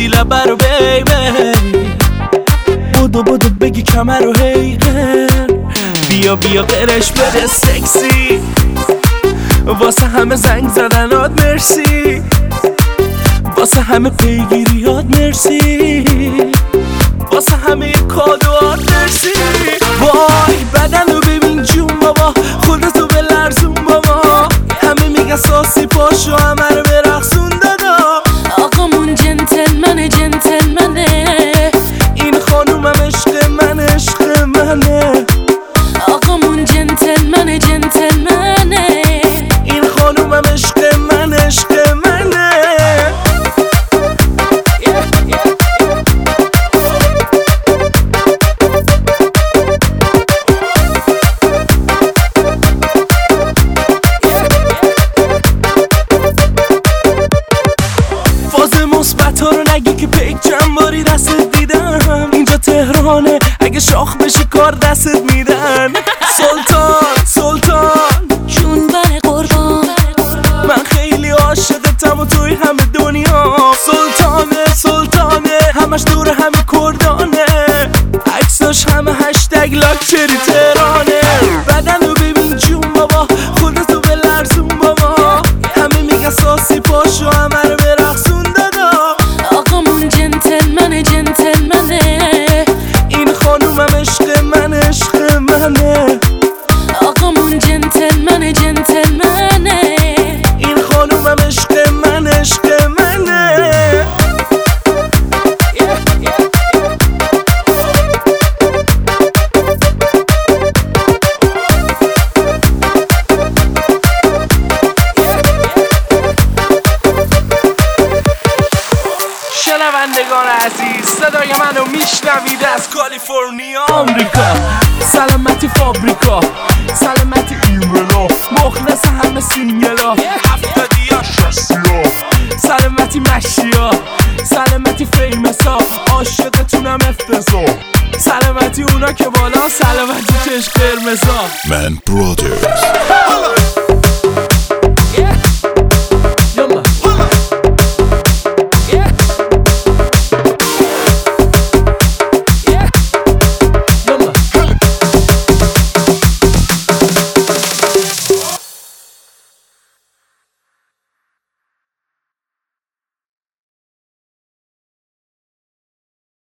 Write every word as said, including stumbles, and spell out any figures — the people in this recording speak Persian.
بگیری لبه رو بیبی، بودو بودو بگی کمر رو هیقر، بیا بیا قرش بده سکسی، واسه همه زنگ زدنات مرسی، واسه همه پیگیریات مرسی، واسه همه کادوات مرسی. وای بدن رو ببین جون بابا، خودتو به لرزون بابا، همه میگن ساسی پاشو همه رو برقصون دادا. آقامون جنتلمنه جنتلمنه، این خانومم عشق من عشق منه. آقامون جنتلمنه جنتلمنه، این خانومم عشق من عشق منه. مثبت ها رو نگی که پیک چند باری دستت دیدم، اینجا تهرانه اگه شاخ بشه کار دستت میدن. سلطان سلطان جون بر قربان، من خیلی عاشقتم و توی همه دنیا. سلطانه سلطانه همش دور همه کردانه، عکساش همه هشتگ لاکچری تهرانه. بدن رو ببین جون بابا، خودتو به لرزون بابا، همه میگن ساسی پاشو همه رو برقصون دادا. آقامون جنتلمنه جنتلمنه، این خانومم عشق من عشق منه. آقامون جنتلمنه جنتلمنه، این خانومم عشق من عشق منه. شنوندگان عزیز، صدای منو میشنوید از کالیفرنیا آمریکا. سلامتی فابریکا، سلامتی ایملا، مخلص همه سینگلا، هفتادی ها شستی ها، سلامتی مشیا، سلامتی فیمسا، عاشقتونم افتضاح، سلامتی اونا که بالا، سلامتی چشم قرمزا. من برادرز